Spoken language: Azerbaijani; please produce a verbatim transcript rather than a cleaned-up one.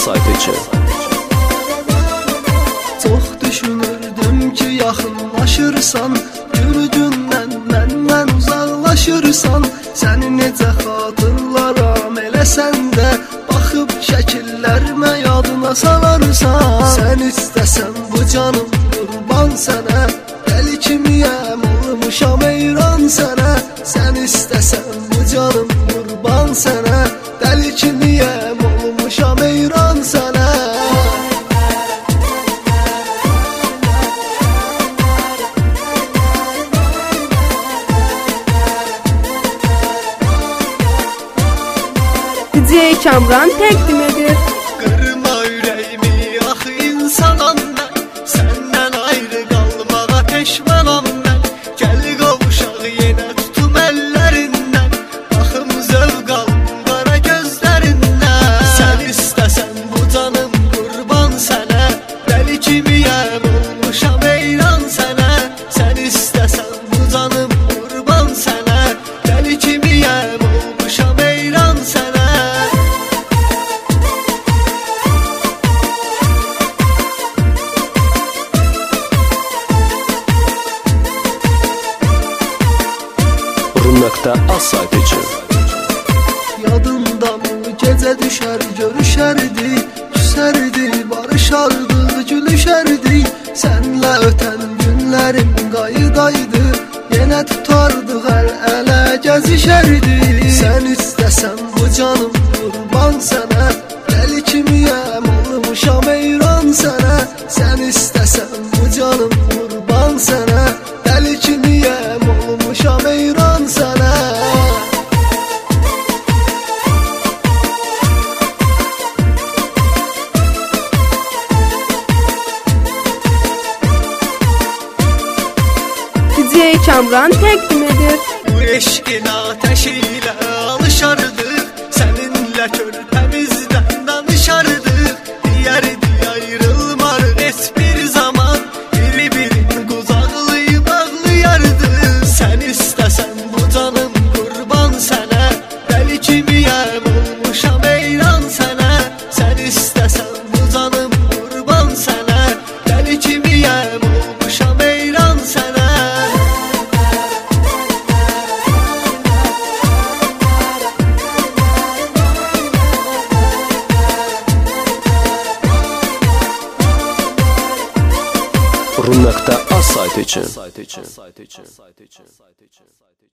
sayt üçün. Çox düşünürdüm ki yaxınlaşırsan, günü-gündən məndən uzaqlaşırsan. Səni necə xatırlaram eləsən də, baxıb şəkillərimə yadına salarsan. Sən istəsən bu canım qurban sənə, dəli kimiyəm olmuşam heyran sənə. Sən istəsən bu canım qurban sənə, dəli kimiyəm olmuşam heyran sənə. D J Kamran təqdim edir. Qırma ürəyimi axı insanam mən, səndən ayrı qalmağa peşmanam mən. Gəl qovuşaq yenə tutum əllərindən, baxım zövq alım qara gözlərindən. Sən istəsən bu canım qurban sənə, dəli kimiyəm olmuşam heyran sənə. Sən istəsən bu canım qurban sənə, dəli kimiyəm olmuşam heyran sənə. Rum.az sayt üçün. Yadımdamı gecə düşər görüşərdi, küsərdi, barışardıq, gülüşərdi. Sənlə ötən günlərim qaydaydı, yenə tutardıq əl-ələ gəzişərdi. Sən istəsən bu canım qurban sənə, dəli kimiyəm olmuşam heyran sənə. Sən istəsən bu canım qurban sənə, dəli kimiyəm olmuşam heyran sənə. D J Kamran təqdim edir. Bu eşqin ateşi ilə alışardıq, səninlə körpəmizdən danışardıq. Deyərdi ayrılmarıq heç bir zaman, bir-birin qucaqlayıb ağlayardıq. Sən istəsən bu canım qurban sənə, dəli kimiyəm olmuşam heyran sənə. Sən istəsən bu canım qurban sənə, dəli kimiyəm olmuşam heyran sənə. Rum.az sayt üçün.